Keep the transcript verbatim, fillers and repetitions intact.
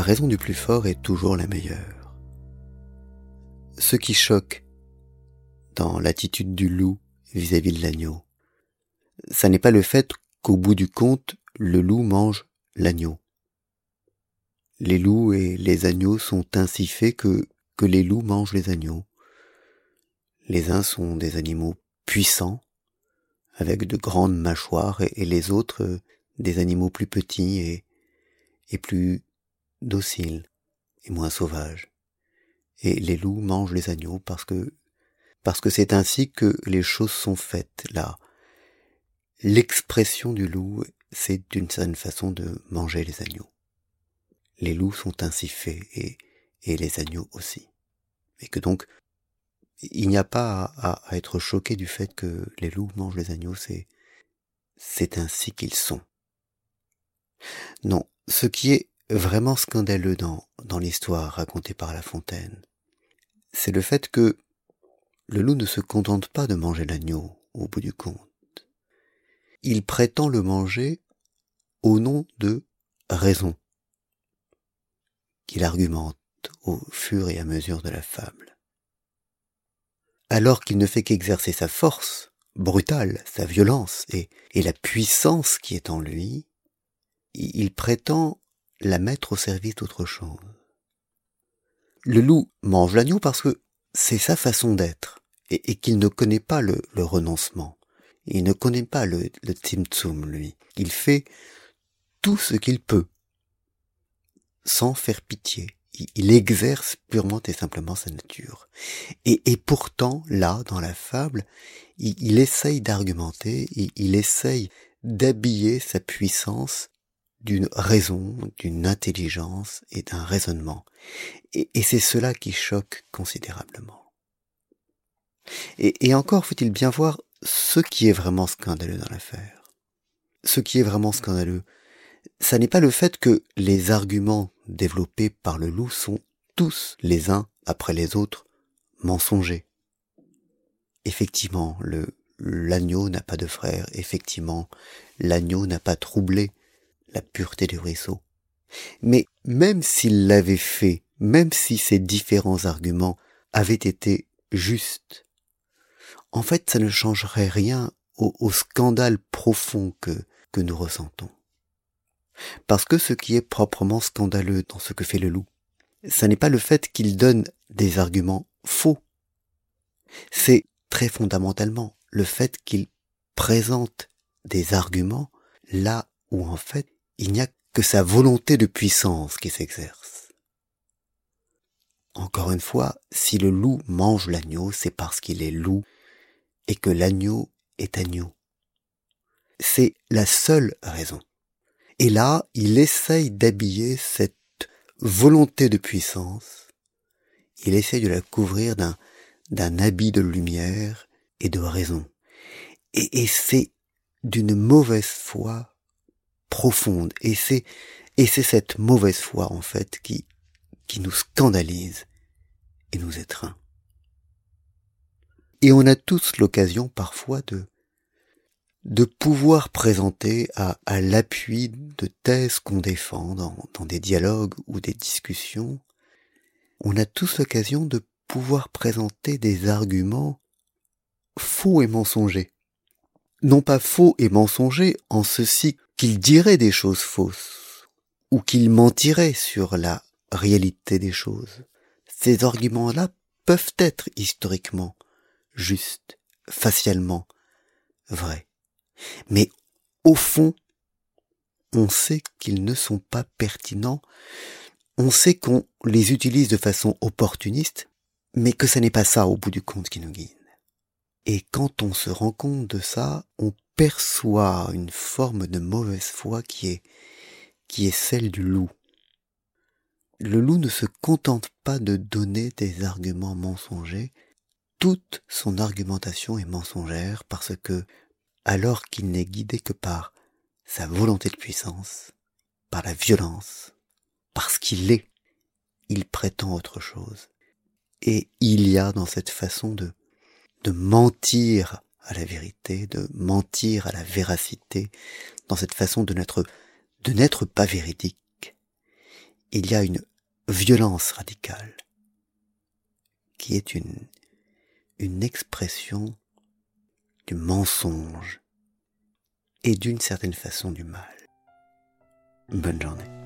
raison du plus fort est toujours la meilleure. Ce qui choque dans l'attitude du loup vis-à-vis de l'agneau, ça n'est pas le fait qu'au bout du compte, le loup mange l'agneau. Les loups et les agneaux sont ainsi faits que, que les loups mangent les agneaux. Les uns sont des animaux puissants, avec de grandes mâchoires, et, et les autres euh, des animaux plus petits et, et plus dociles et moins sauvages. Et les loups mangent les agneaux parce que parce que c'est ainsi que les choses sont faites là. L'expression du loup, c'est d'une certaine façon de manger les agneaux. Les loups sont ainsi faits et, et les agneaux aussi. Et que donc, il n'y a pas à, à, à être choqué du fait que les loups mangent les agneaux, c'est, c'est ainsi qu'ils sont. Non, ce qui est vraiment scandaleux dans, dans l'histoire racontée par La Fontaine, c'est le fait que le loup ne se contente pas de manger l'agneau au bout du compte. Il prétend le manger au nom de raison, qu'il argumente au fur et à mesure de la fable. Alors qu'il ne fait qu'exercer sa force brutale, sa violence et, et la puissance qui est en lui, il prétend la mettre au service d'autre chose. Le loup mange l'agneau parce que c'est sa façon d'être et, et qu'il ne connaît pas le, le renoncement. Il ne connaît pas le, le Tzimtzum, lui. Il fait tout ce qu'il peut, sans faire pitié. Il, il exerce purement et simplement sa nature. Et, et pourtant, là, dans la fable, il, il essaye d'argumenter, il, il essaye d'habiller sa puissance d'une raison, d'une intelligence et d'un raisonnement. Et, et c'est cela qui choque considérablement. Et, et encore faut-il bien voir ce qui est vraiment scandaleux dans l'affaire. Ce qui est vraiment scandaleux, ça n'est pas le fait que les arguments développés par le loup sont tous les uns après les autres mensongers. Effectivement, le, l'agneau n'a pas de frère, effectivement, l'agneau n'a pas troublé la pureté du ruisseau. Mais même s'il l'avait fait, même si ces différents arguments avaient été justes, en fait, ça ne changerait rien au, au scandale profond que, que nous ressentons. Parce que ce qui est proprement scandaleux dans ce que fait le loup, ça n'est pas le fait qu'il donne des arguments faux. C'est très fondamentalement le fait qu'il présente des arguments là où en fait il n'y a que sa volonté de puissance qui s'exerce. Encore une fois, si le loup mange l'agneau, c'est parce qu'il est loup et que l'agneau est agneau. C'est la seule raison. Et là, il essaye d'habiller cette volonté de puissance, il essaye de la couvrir d'un, d'un habit de lumière et de raison. Et, et c'est d'une mauvaise foi profonde. Et c'est, et c'est cette mauvaise foi, en fait, qui, qui nous scandalise et nous étreint. Et on a tous l'occasion, parfois, de, de pouvoir présenter à, à l'appui de thèses qu'on défend dans, dans des dialogues ou des discussions, on a tous l'occasion de pouvoir présenter des arguments faux et mensongers. Non pas faux et mensongers en ceci qu'ils diraient des choses fausses, ou qu'ils mentiraient sur la réalité des choses. Ces arguments-là peuvent être historiquement justes, facialement vrais. Mais au fond, on sait qu'ils ne sont pas pertinents, on sait qu'on les utilise de façon opportuniste, mais que ce n'est pas ça au bout du compte qui nous guide. Et quand on se rend compte de ça, on perçoit une forme de mauvaise foi qui est, qui est celle du loup. Le loup ne se contente pas de donner des arguments mensongers, toute son argumentation est mensongère parce que, alors qu'il n'est guidé que par sa volonté de puissance, par la violence, parce qu'il est, il prétend autre chose. Et il y a dans cette façon de, de mentir à la vérité, de mentir à la véracité, dans cette façon de n'être, de n'être pas véridique, il y a une violence radicale qui est une, une expression du mensonge et d'une certaine façon du mal. Bonne journée.